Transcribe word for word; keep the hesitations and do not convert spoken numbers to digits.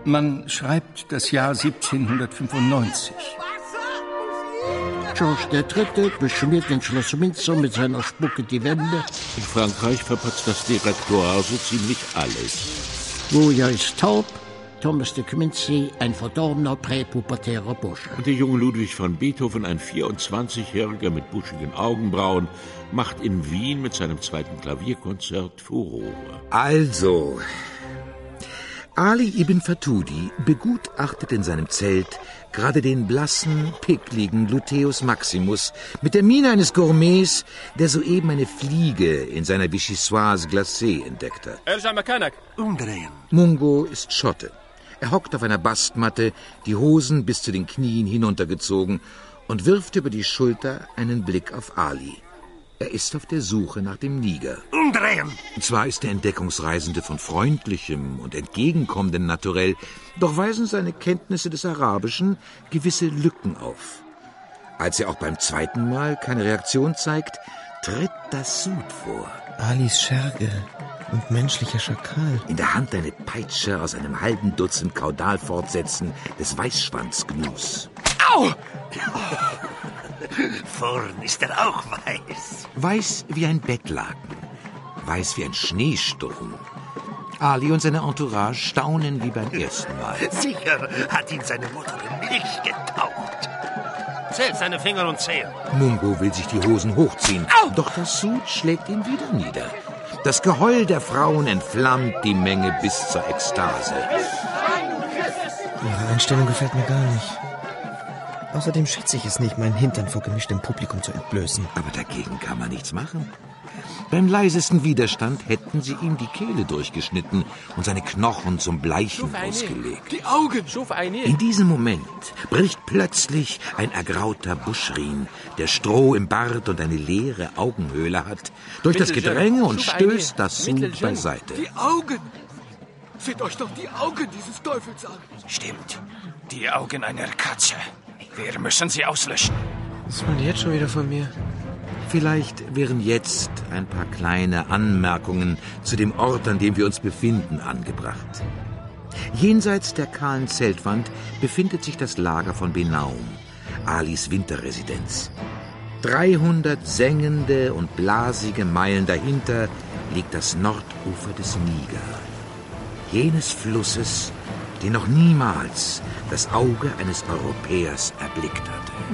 Man schreibt das Jahr siebzehnhundertfünfundneunzig. George der Dritte beschmiert in Schloss Windsor mit seiner Spucke die Wände. In Frankreich verpatzt das Direktoire so ziemlich alles. Goya ist taub, Thomas de Quincey ein verdorbener präpubertärer Bursche. Und der junge Ludwig van Beethoven, ein vierundzwanzigjähriger mit buschigen Augenbrauen, macht in Wien mit seinem zweiten Klavierkonzert Furore. Also, Ali ibn Fatudi begutachtet in seinem Zelt gerade den blassen, pickligen Luteus Maximus mit der Miene eines Gourmets, der soeben eine Fliege in seiner Vichyssoise glacée entdeckte. Umdrehen. Mungo ist Schotte. Er hockt auf einer Bastmatte, die Hosen bis zu den Knien hinuntergezogen und wirft über die Schulter einen Blick auf Ali. Er ist auf der Suche nach dem Niger. Umdrehen! Zwar ist der Entdeckungsreisende von freundlichem und entgegenkommendem Naturell, doch weisen seine Kenntnisse des Arabischen gewisse Lücken auf. Als er auch beim zweiten Mal keine Reaktion zeigt, tritt das Sud vor. Alis Scherge und menschlicher Schakal. In der Hand eine Peitsche aus einem halben Dutzend Kaudalfortsätzen des Weißschwanzgnus. Au! Vorn ist er auch weiß. Weiß wie ein Bettlaken, weiß wie ein Schneesturm. Ali und seine Entourage staunen wie beim ersten Mal. Sicher hat ihn seine Mutter in Milch getaucht. Zählt seine Finger und Zehen. Mungo will sich die Hosen hochziehen, Au! Doch das Sud schlägt ihn wieder nieder. Das Geheul der Frauen entflammt die Menge bis zur Ekstase. Ihre Einstellung gefällt mir gar nicht. Außerdem schätze ich es nicht, meinen Hintern vor gemischtem Publikum zu entblößen. Aber dagegen kann man nichts machen. Beim leisesten Widerstand hätten sie ihm die Kehle durchgeschnitten und seine Knochen zum Bleichen ausgelegt. Die Augen! In diesem Moment bricht plötzlich ein ergrauter Buschrin, der Stroh im Bart und eine leere Augenhöhle hat, durch das Gedränge und stößt das Sud beiseite. Die Augen! Seht euch doch die Augen dieses Teufels an! Stimmt, die Augen einer Katze. Wir müssen sie auslöschen. Was wollen die jetzt schon wieder von mir? Vielleicht wären jetzt ein paar kleine Anmerkungen zu dem Ort, an dem wir uns befinden, angebracht. Jenseits der kahlen Zeltwand befindet sich das Lager von Benaum, Alis Winterresidenz. dreihundert sengende und blasige Meilen dahinter liegt das Nordufer des Niger, jenes Flusses, den noch niemals das Auge eines Europäers erblickt hatte.